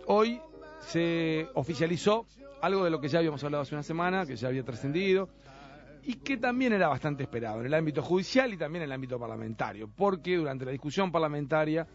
hoy se oficializó algo de lo que ya habíamos hablado hace una semana, que ya había trascendido, y que también era bastante esperado en el ámbito judicial y también en el ámbito parlamentario, porque durante la discusión parlamentaria,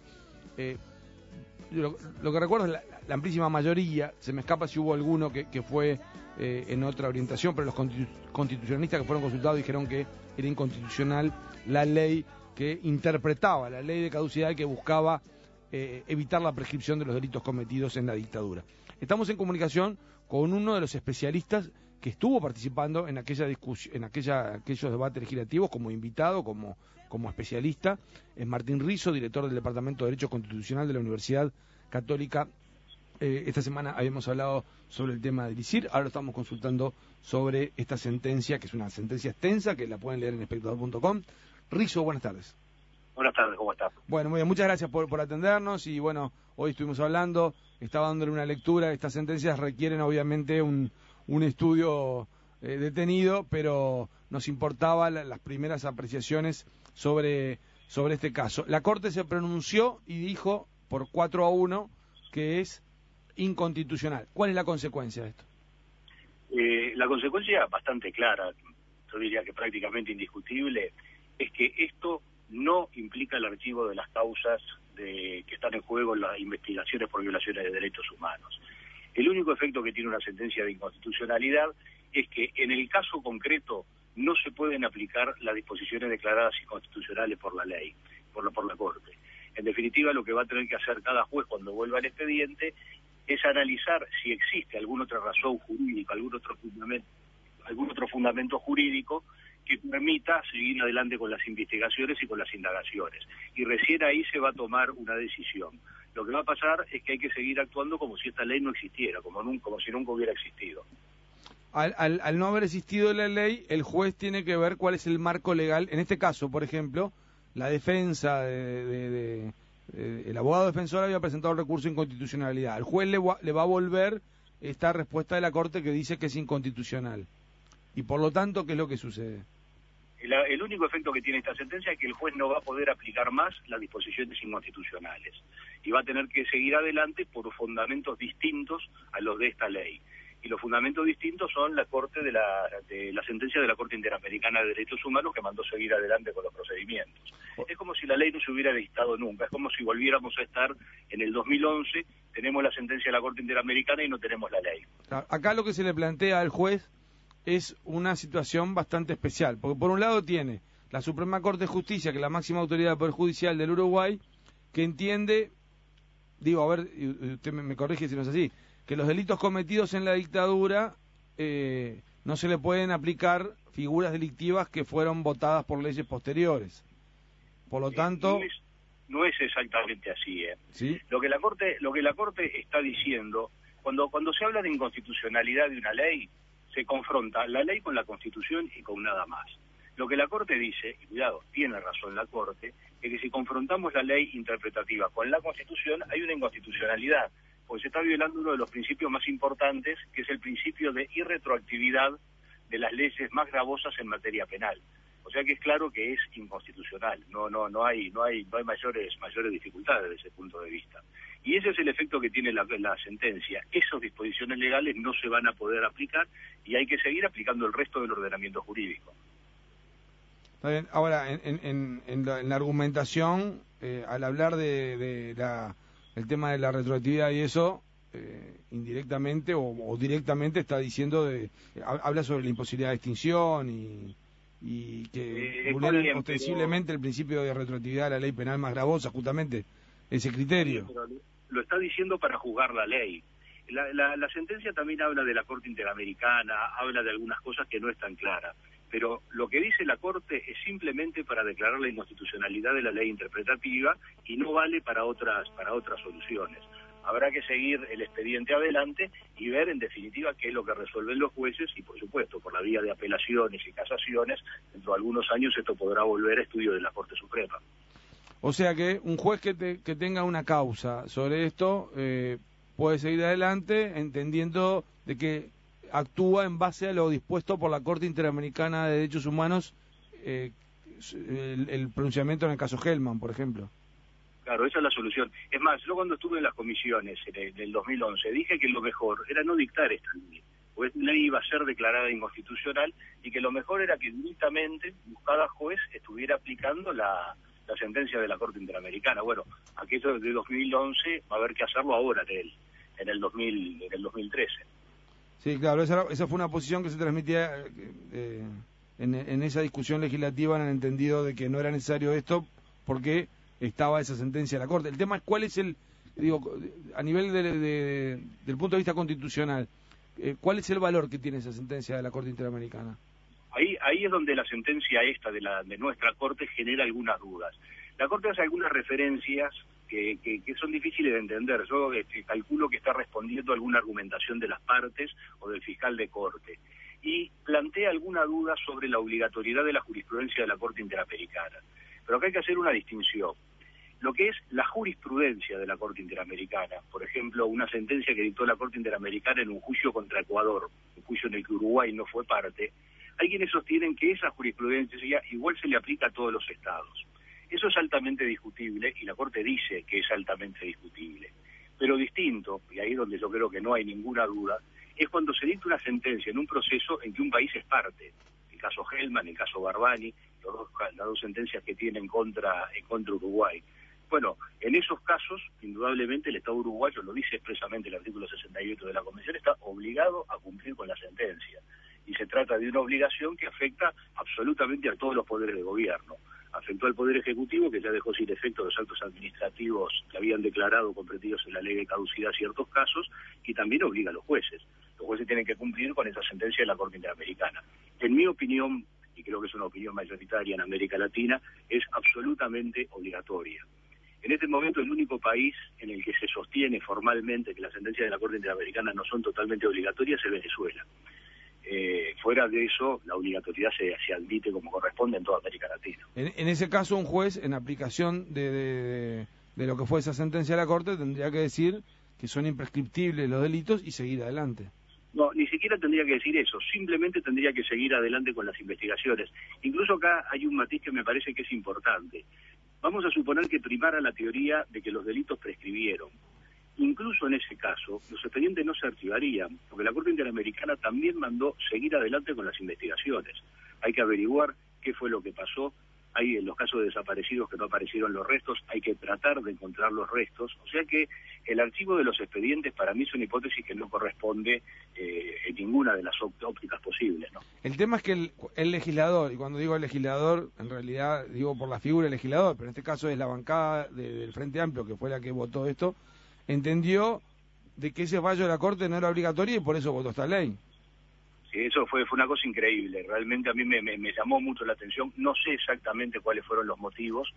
lo que recuerdo es la amplísima mayoría, se me escapa si hubo alguno que fue en otra orientación, pero los constitucionalistas que fueron consultados dijeron que era inconstitucional la ley que interpretaba la ley de caducidad y que buscaba evitar la prescripción de los delitos cometidos en la dictadura. Estamos en comunicación con uno de los especialistas que estuvo participando en aquella discusión, aquellos debates legislativos como invitado, como especialista. Es Martín Rizo, director del Departamento de Derecho Constitucional de la Universidad Católica. Esta semana habíamos hablado sobre el tema del ISIR, ahora estamos consultando sobre esta sentencia, que es una sentencia extensa, que la pueden leer en espectador.com. Rizo, buenas tardes. Buenas tardes, ¿cómo estás? Bueno, muy bien, muchas gracias por atendernos y bueno, hoy estuvimos hablando, estaba dándole una lectura. Estas sentencias requieren obviamente un estudio detenido, pero nos importaba las primeras apreciaciones sobre este caso. La Corte se pronunció y dijo por 4-1 que es inconstitucional. ¿Cuál es la consecuencia de esto? La consecuencia bastante clara, yo diría que prácticamente indiscutible, es que esto no implica el archivo de las causas que están en juego en las investigaciones por violaciones de derechos humanos. El único efecto que tiene una sentencia de inconstitucionalidad es que en el caso concreto no se pueden aplicar las disposiciones declaradas inconstitucionales por la ley, por la Corte. En definitiva, lo que va a tener que hacer cada juez cuando vuelva al expediente es analizar si existe alguna otra razón jurídica, algún otro fundamento jurídico que permita seguir adelante con las investigaciones y con las indagaciones. Y recién ahí se va a tomar una decisión. Lo que va a pasar es que hay que seguir actuando como si esta ley no existiera, como si nunca hubiera existido. Al no haber existido la ley, el juez tiene que ver cuál es el marco legal. En este caso, por ejemplo, la defensa el abogado defensor había presentado un recurso de inconstitucionalidad. El juez le va a volver esta respuesta de la Corte que dice que es inconstitucional. Y por lo tanto, ¿qué es lo que sucede? El único efecto que tiene esta sentencia es que el juez no va a poder aplicar más las disposiciones inconstitucionales y va a tener que seguir adelante por fundamentos distintos a los de esta ley. Y los fundamentos distintos son la Corte de la sentencia de la Corte Interamericana de Derechos Humanos, que mandó seguir adelante con los procedimientos. Es como si la ley no se hubiera dictado nunca, es como si volviéramos a estar en el 2011, tenemos la sentencia de la Corte Interamericana y no tenemos la ley. Acá lo que se le plantea al juez es una situación bastante especial, porque por un lado tiene la Suprema Corte de Justicia, que es la máxima autoridad del Poder Judicial del Uruguay, que entiende, a ver, usted me corrige si no es así, que los delitos cometidos en la dictadura no se le pueden aplicar figuras delictivas que fueron votadas por leyes posteriores. Por lo tanto... No es exactamente así, ¿Sí? Lo que la Corte está diciendo, cuando se habla de inconstitucionalidad de una ley, se confronta la ley con la Constitución y con nada más. Lo que la Corte dice, y cuidado, tiene razón la Corte, es que si confrontamos la ley interpretativa con la Constitución, hay una inconstitucionalidad, porque se está violando uno de los principios más importantes, que es el principio de irretroactividad de las leyes más gravosas en materia penal. O sea que es claro que es inconstitucional, no hay mayores dificultades desde ese punto de vista. Y ese es el efecto que tiene la sentencia. Esas disposiciones legales no se van a poder aplicar y hay que seguir aplicando el resto del ordenamiento jurídico. Está bien. Ahora, en la argumentación, al hablar el tema de la retroactividad y eso, indirectamente o directamente está diciendo, habla sobre la imposibilidad de extinción y que vulnera ostensiblemente el principio de retroactividad de la ley penal más gravosa, justamente ese criterio. Sí, pero lo está diciendo para juzgar la ley. La sentencia también habla de la Corte Interamericana, habla de algunas cosas que no están claras, pero lo que dice la Corte es simplemente para declarar la inconstitucionalidad de la ley interpretativa y no vale para otras soluciones. Habrá que seguir el expediente adelante y ver en definitiva qué es lo que resuelven los jueces y por supuesto por la vía de apelaciones y casaciones, dentro de algunos años esto podrá volver a estudio de la Corte Suprema. O sea que un juez que tenga una causa sobre esto puede seguir adelante entendiendo de que actúa en base a lo dispuesto por la Corte Interamericana de Derechos Humanos, el pronunciamiento en el caso Hellman, por ejemplo. Claro, esa es la solución. Es más, yo cuando estuve en las comisiones en el 2011 dije que lo mejor era no dictar esta ley, pues la ley iba a ser declarada inconstitucional y que lo mejor era que directamente cada juez estuviera aplicando la sentencia de la Corte Interamericana. Bueno, aquello de 2011 va a haber que hacerlo ahora en el 2013. Sí, claro, esa fue una posición que se transmitía en esa discusión legislativa, en el entendido de que no era necesario esto porque estaba esa sentencia de la Corte. El tema es cuál es a nivel del punto de vista constitucional, ¿cuál es el valor que tiene esa sentencia de la Corte Interamericana? Ahí es donde la sentencia esta de nuestra Corte genera algunas dudas. La Corte hace algunas referencias que son difíciles de entender. Yo calculo que está respondiendo a alguna argumentación de las partes o del fiscal de Corte. Y plantea alguna duda sobre la obligatoriedad de la jurisprudencia de la Corte Interamericana. Pero acá hay que hacer una distinción. Lo que es la jurisprudencia de la Corte Interamericana, por ejemplo, una sentencia que dictó la Corte Interamericana en un juicio contra Ecuador, un juicio en el que Uruguay no fue parte, hay quienes sostienen que esa jurisprudencia igual se le aplica a todos los estados. Eso es altamente discutible y la Corte dice que es altamente discutible. Pero distinto, y ahí es donde yo creo que no hay ninguna duda, es cuando se dicta una sentencia en un proceso en que un país es parte. El caso Hellman, el caso Barbani, las dos sentencias que tiene en contra Uruguay. Bueno, en esos casos, indudablemente el Estado uruguayo, lo dice expresamente el artículo 68 de la Convención, está obligado a cumplir con la sentencia. Y se trata de una obligación que afecta absolutamente a todos los poderes de gobierno. Afectó al Poder Ejecutivo, que ya dejó sin efecto los actos administrativos que habían declarado comprendidos en la ley de caducidad ciertos casos, y también obliga a los jueces. Los jueces tienen que cumplir con esa sentencia de la Corte Interamericana. En mi opinión, y creo que es una opinión mayoritaria en América Latina, es absolutamente obligatoria. En este momento el único país en el que se sostiene formalmente que las sentencias de la Corte Interamericana no son totalmente obligatorias es Venezuela. Fuera de eso, la obligatoriedad se admite como corresponde en toda América Latina. En ese caso, un juez, en aplicación de lo que fue esa sentencia de la Corte, tendría que decir que son imprescriptibles los delitos y seguir adelante. No, ni siquiera tendría que decir eso, simplemente tendría que seguir adelante con las investigaciones. Incluso acá hay un matiz que me parece que es importante. Vamos a suponer que primara la teoría de que los delitos prescribieron. Incluso en ese caso, los expedientes no se archivarían, porque la Corte Interamericana también mandó seguir adelante con las investigaciones. Hay que averiguar qué fue lo que pasó. Hay en los casos de desaparecidos que no aparecieron los restos, hay que tratar de encontrar los restos. O sea que el archivo de los expedientes para mí es una hipótesis que no corresponde en ninguna de las ópticas posibles, ¿no? El tema es que el legislador, y cuando digo el legislador, en realidad digo por la figura del legislador, pero en este caso es la bancada del Frente Amplio, que fue la que votó esto, entendió de que ese fallo de la Corte no era obligatorio y por eso votó esta ley. Sí, eso fue una cosa increíble. Realmente a mí me llamó mucho la atención. No sé exactamente cuáles fueron los motivos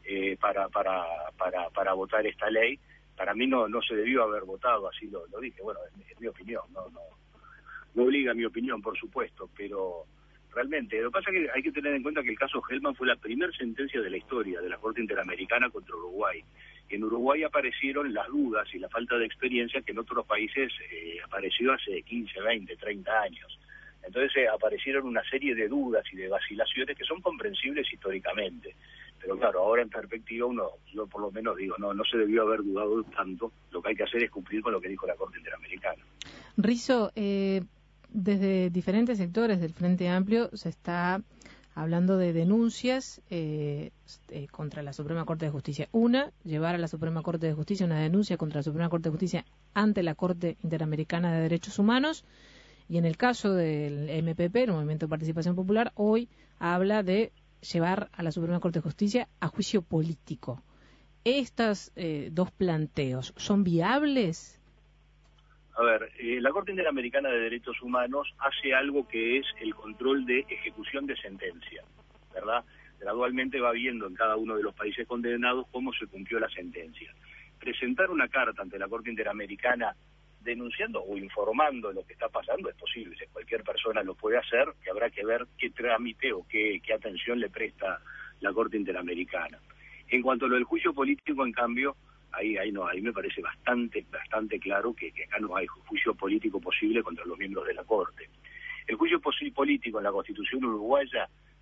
para votar esta ley. Para mí no se debió haber votado, así lo dije. Bueno, es mi opinión, no obliga a mi opinión, por supuesto, pero realmente, lo que pasa es que hay que tener en cuenta que el caso Hellman fue la primera sentencia de la historia de la Corte Interamericana contra Uruguay. En Uruguay aparecieron las dudas y la falta de experiencia que en otros países apareció hace 15, 20, 30 años. Entonces aparecieron una serie de dudas y de vacilaciones que son comprensibles históricamente. Pero claro, ahora en perspectiva yo por lo menos digo, no se debió haber dudado tanto. Lo que hay que hacer es cumplir con lo que dijo la Corte Interamericana. Rizzo, desde diferentes sectores del Frente Amplio se está hablando de denuncias contra la Suprema Corte de Justicia. Una, llevar a la Suprema Corte de Justicia una denuncia contra la Suprema Corte de Justicia ante la Corte Interamericana de Derechos Humanos. Y en el caso del MPP, el Movimiento de Participación Popular, hoy habla de llevar a la Suprema Corte de Justicia a juicio político. ¿Estos dos planteos son viables? A ver, la Corte Interamericana de Derechos Humanos hace algo que es el control de ejecución de sentencia, ¿verdad? Gradualmente va viendo en cada uno de los países condenados cómo se cumplió la sentencia. Presentar una carta ante la Corte Interamericana denunciando o informando lo que está pasando es posible, cualquier persona lo puede hacer, que habrá que ver qué trámite o qué atención le presta la Corte Interamericana. En cuanto a lo del juicio político, en cambio, ahí me parece bastante claro que acá no hay juicio político posible contra los miembros de la Corte. El juicio político en la Constitución uruguaya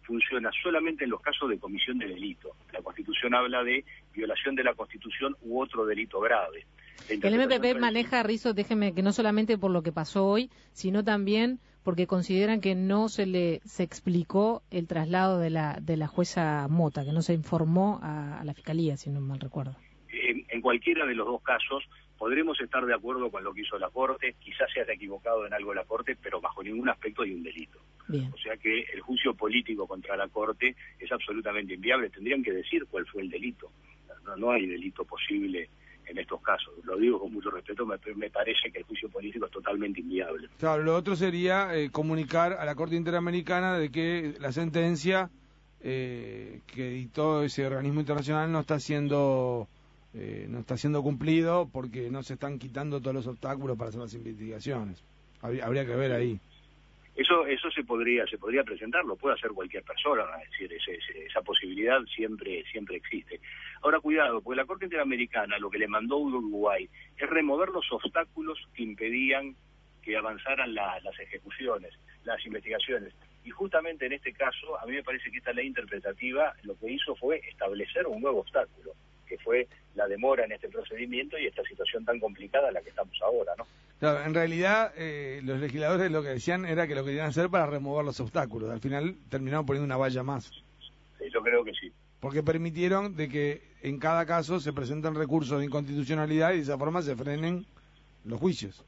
funciona solamente en los casos de comisión de delito. La Constitución habla de violación de la Constitución u otro delito grave. El MPP maneja, Rizo, déjeme, que no solamente por lo que pasó hoy, sino también porque consideran que no se explicó el traslado de la jueza Mota, que no se informó a la Fiscalía, si no mal recuerdo. En cualquiera de los dos casos podremos estar de acuerdo con lo que hizo la Corte, quizás se haya equivocado en algo la Corte, pero bajo ningún aspecto hay un delito. Bien. O sea que el juicio político contra la Corte es absolutamente inviable. Tendrían que decir cuál fue el delito. No hay delito posible en estos casos. Lo digo con mucho respeto, me parece que el juicio político es totalmente inviable. Claro, lo otro sería comunicar a la Corte Interamericana de que la sentencia que dictó ese organismo internacional no está siendo cumplido porque no se están quitando todos los obstáculos para hacer las investigaciones. Habría que ver ahí. Eso se podría presentar, lo puede hacer cualquier persona, es decir, esa posibilidad siempre existe. Ahora cuidado, porque la Corte Interamericana lo que le mandó Uruguay es remover los obstáculos que impedían que avanzaran las ejecuciones, las investigaciones. Y justamente en este caso, a mí me parece que esta ley interpretativa lo que hizo fue establecer un nuevo obstáculo, que fue la demora en este procedimiento y esta situación tan complicada en la que estamos ahora, ¿no? Claro, en realidad los legisladores lo que decían era que lo querían hacer para remover los obstáculos. Al final terminaron poniendo una valla más. Sí, yo creo que sí. Porque permitieron de que en cada caso se presenten recursos de inconstitucionalidad y de esa forma se frenen los juicios.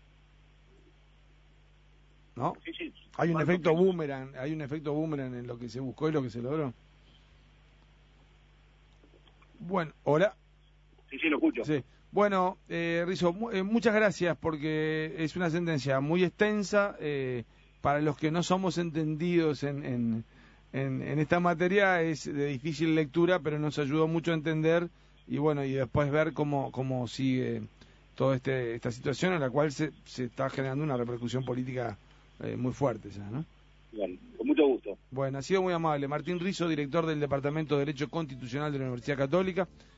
¿No? Sí, sí. Hay un efecto boomerang, en lo que se buscó y lo que se logró. Bueno, hola. Sí, lo escucho. Sí. Bueno, Rizo, muchas gracias porque es una sentencia muy extensa. Para los que no somos entendidos en esta materia es de difícil lectura, pero nos ayudó mucho a entender y bueno, y después ver cómo sigue toda esta situación en la cual se está generando una repercusión política muy fuerte ya, ¿no? Bien, con mucho gusto. Bueno, ha sido muy amable. Martín Rizo, director del Departamento de Derecho Constitucional de la Universidad Católica.